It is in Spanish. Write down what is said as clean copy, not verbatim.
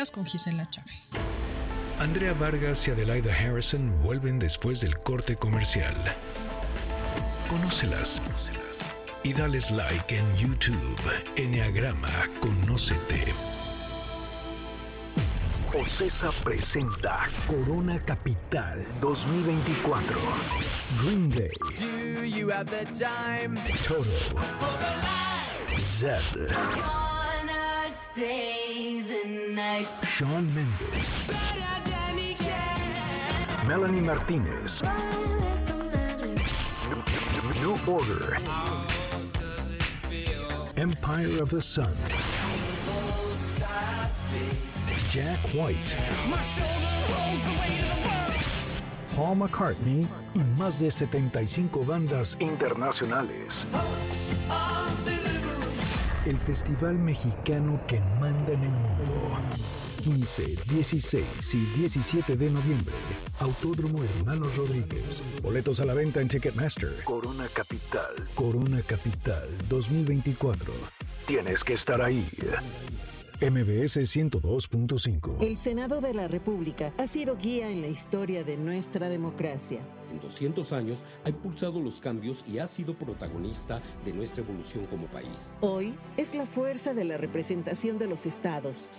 con Gisela Chávez. Andrea Vargas y Adelaida Harrison vuelven después del corte comercial. Conócelas y dales like en YouTube. Enneagrama Conócete. Ocesa presenta Corona Capital 2024. Green Day. Do you have the time? Toto. Zed. Shawn Mendes. Melanie Martinez. New Order. Empire of the Sun. Jack White. Paul McCartney y más de 75 bandas internacionales. El festival mexicano que manda en el mundo. 15, 16 y 17 de noviembre. Autódromo Hermanos Rodríguez. Boletos a la venta en Ticketmaster. Corona Capital 2024. Tienes que estar ahí. MBS 102.5. El Senado de la República ha sido guía en la historia de nuestra democracia. En 200 años ha impulsado los cambios y ha sido protagonista de nuestra evolución como país. Hoy es la fuerza de la representación de los estados,